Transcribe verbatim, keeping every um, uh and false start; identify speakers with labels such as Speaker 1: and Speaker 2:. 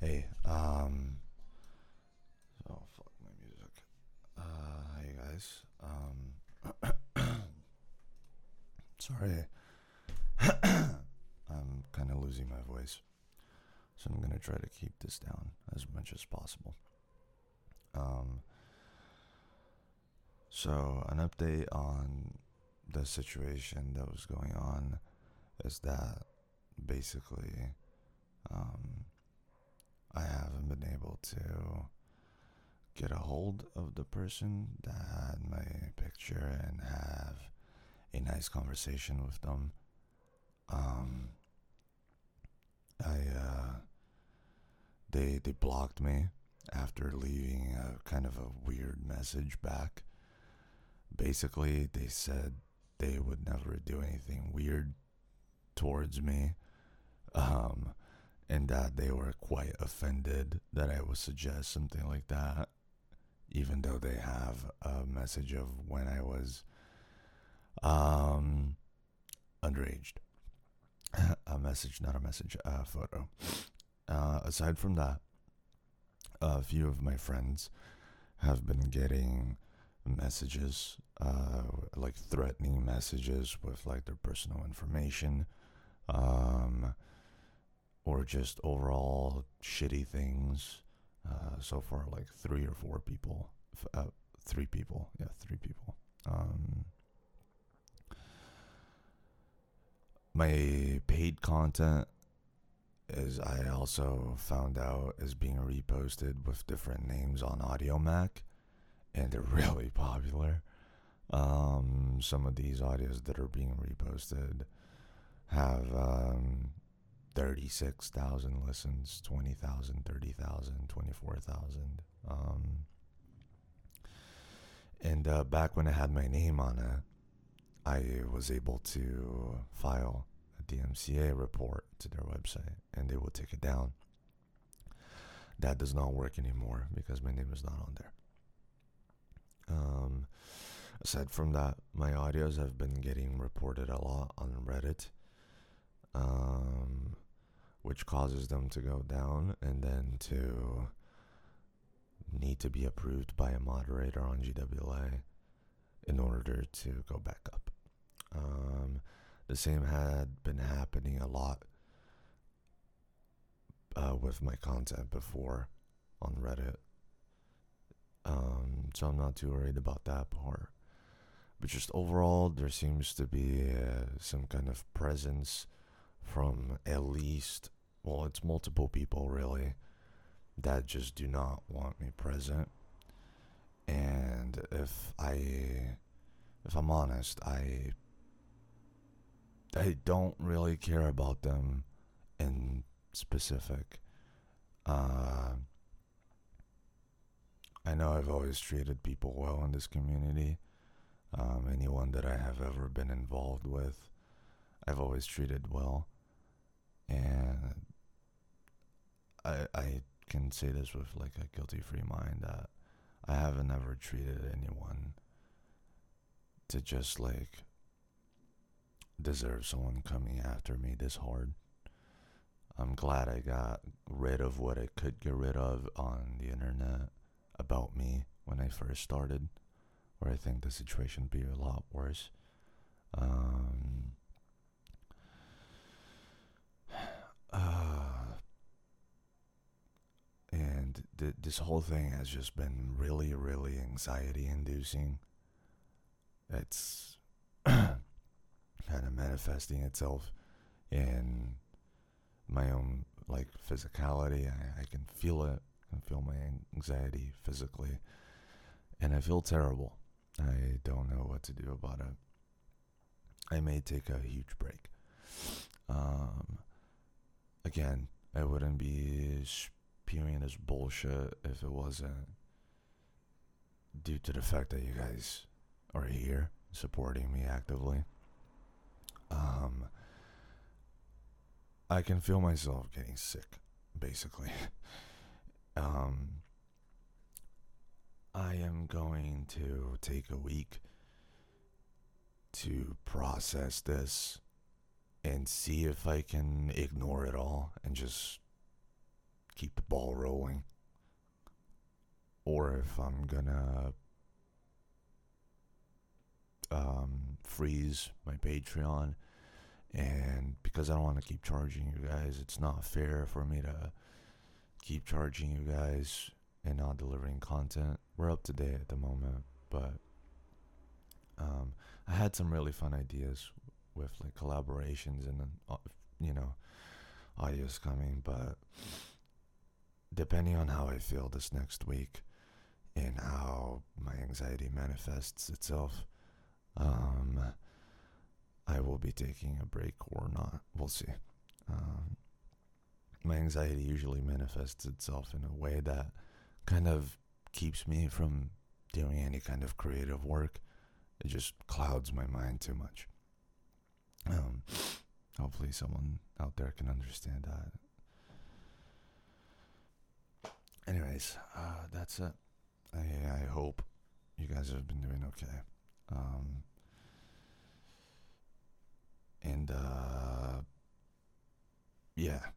Speaker 1: Hey, um, oh fuck my music. Uh, hey guys. Um, sorry, I'm kind of losing my voice, so I'm gonna try to keep this down as much as possible. Um, so an update on the situation that was going on is that basically, um, I haven't been able to get a hold of the person that had my picture and have a nice conversation with them. Um, I uh, they they blocked me after leaving a kind of a weird message back. Basically, they said they would never do anything weird towards me, um, and that they were quite offended that I would suggest something like that, even though they have a message of when I was um, underaged. A message, not a message, a photo. Uh, aside from that, a few of my friends have been getting messages, uh, like threatening messages with like their personal information, um, or just overall shitty things. Uh, so far, like three or four people, uh, three people, yeah, three people. Um, my paid content is I also found out is being reposted with different names on AudioMac, and they're really popular. Um, some of these audios that are being reposted have um, thirty-six thousand listens, twenty thousand, thirty thousand, twenty-four thousand. Um, and uh, back when I had my name on it, I was able to file a D M C A report to their website, and they will take it down. That does not work anymore because my name is not on there. Um, aside from that, my audios have been getting reported a lot on Reddit, um, which causes them to go down and then to need to be approved by a moderator on G W A in order to go back up. Um, the same had been happening a lot uh, with my content before on Reddit. Um, so I'm not too worried about that part. But just overall, there seems to be uh, some kind of presence from at least, well, it's multiple people really, that just do not want me present. And if I, if I'm honest, I, I don't really care about them in specific. Uh, I know I've always treated people well in this community. Um, anyone that I have ever been involved with, I've always treated well. And I, I can say this with like a guilty-free mind that I haven't ever treated anyone to just like deserve someone coming after me this hard. I'm glad I got rid of what I could get rid of on the internet about me when I first started, where I think the situation would be a lot worse. Um, uh, and th- this whole thing has just been really, really anxiety-inducing. It's kind of manifesting itself in my own like physicality. I, I can feel it. I can feel my anxiety physically, and I feel terrible. I don't know what to do about it. I may take a huge break. Um, again, I wouldn't be spewing this bullshit if it wasn't due to the fact that you guys are here supporting me actively. Um, I can feel myself getting sick, basically. um, I am going to take a week to process this and see if I can ignore it all and just keep the ball rolling, or if I'm gonna um, freeze my Patreon. And because I don't want to keep charging you guys, it's not fair for me to keep charging you guys and not delivering content. We're up to date at the moment, but um, I had some really fun ideas with like collaborations and uh, you know, audios coming, but depending on how I feel this next week and how my anxiety manifests itself, um, I will be taking a break or not. We'll see. Um, my anxiety usually manifests itself in a way that kind of keeps me from doing any kind of creative work. It just clouds my mind too much. Um, hopefully someone out there can understand that. Anyways, uh, that's it. I, I hope you guys have been doing okay. Um, and, uh, yeah,